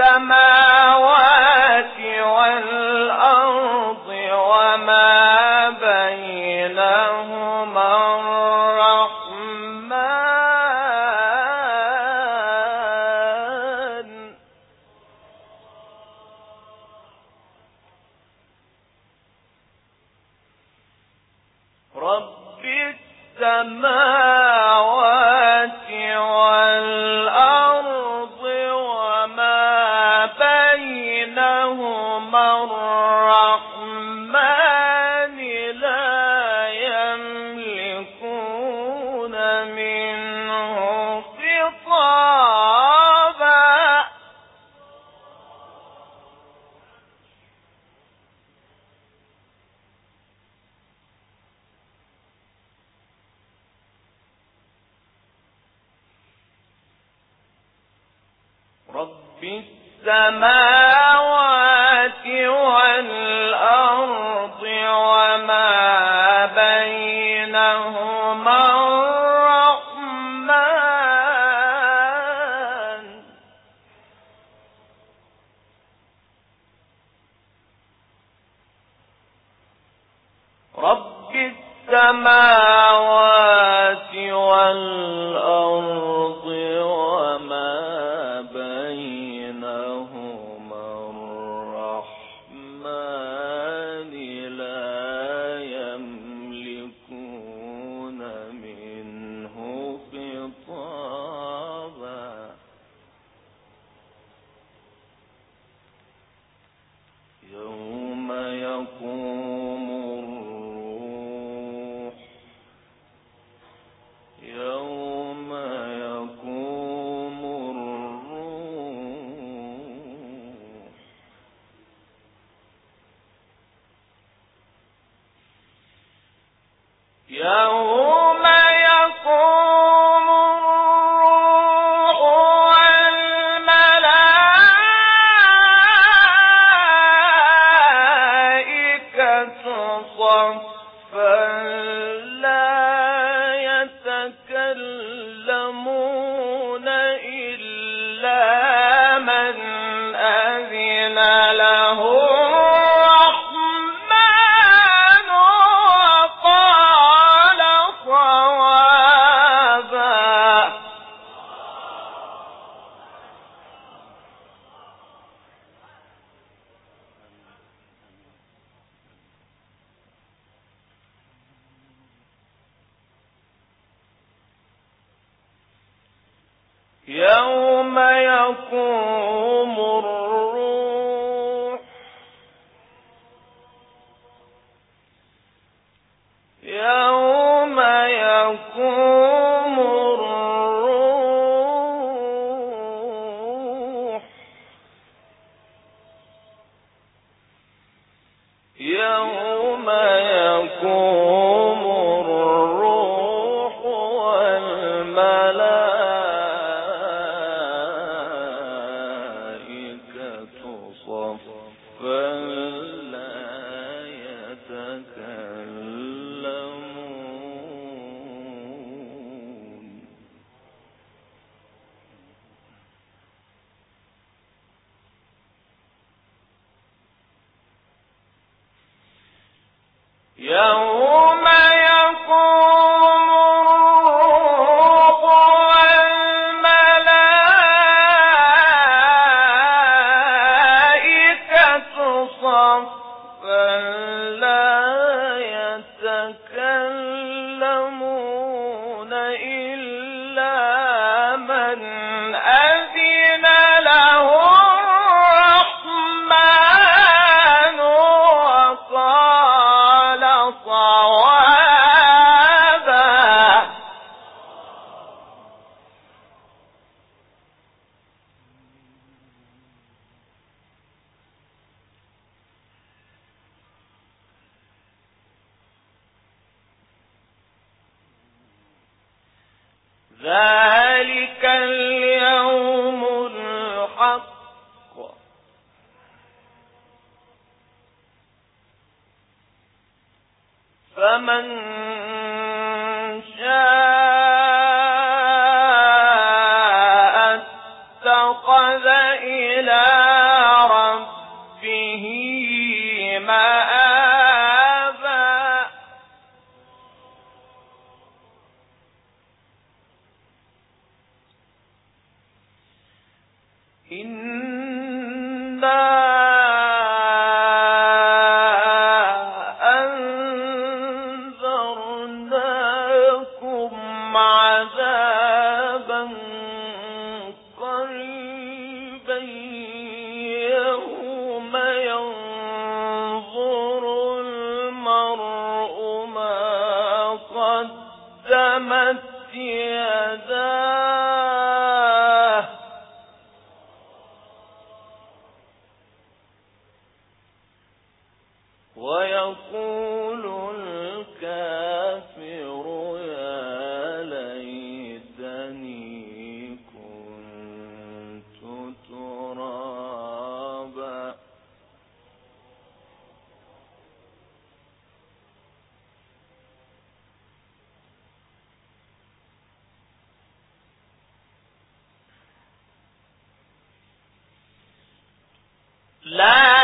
السماوات والأرض وما بينهما الرحمن رب السماوات والأرض وما بينهما الرحمن لا يملكون منه خطابا رب السماوات والأرض وما بينهما الرحمن رب السماوات والأرض وما بينهما الرحمن لا يملكون منه خطابا يوم يقوم الروح يوم يقوم الروح والملائكة صفا لا يتكلمون إلا من أذن له يوم يقوم الروح يوم يقوم الروح يوم يقوم الروح والملائكة صفا لا يتكلمون يوم يقوم الروح والملائكة صفا لا يتكلمون إلا من أذن له الرحمن وقال صوابا ذلك اليوم الحق فمن شاء اتخذ إلى إنا أنذرناكم عذابا قريبا يوم ينظر المرء ما قدمت يداه ويقول الكافر يا ليتني كنت ترابا. لا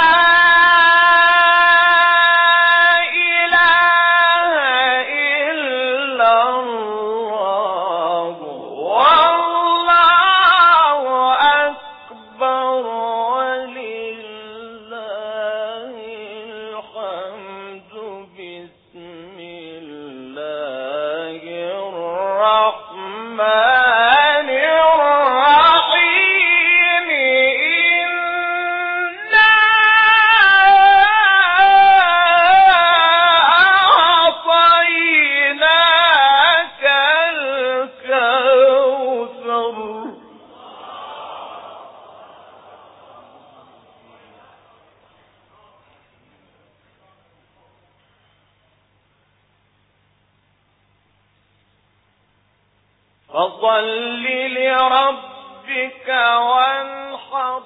فصل لربك وانحر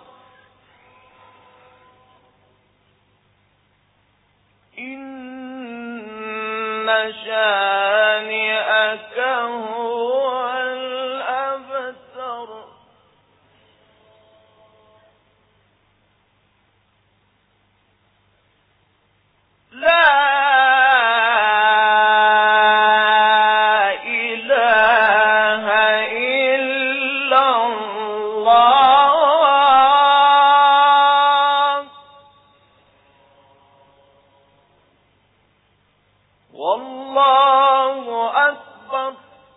إن شانئك هو الأبتر. لا والله أكبر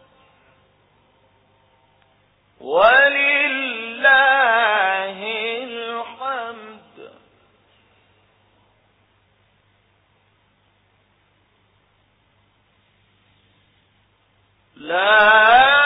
ولله الحمد. لا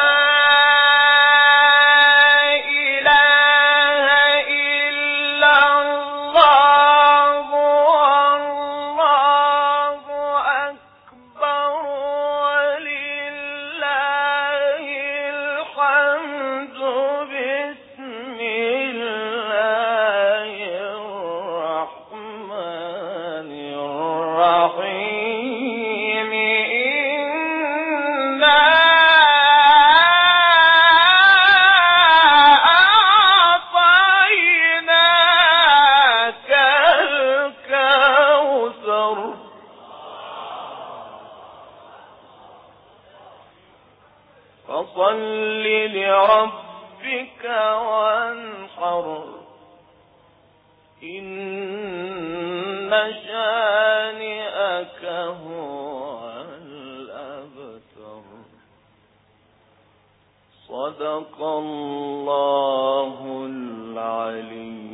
فصل لربك وانحر إن شانئك هو الأبتر. صدق الله العلي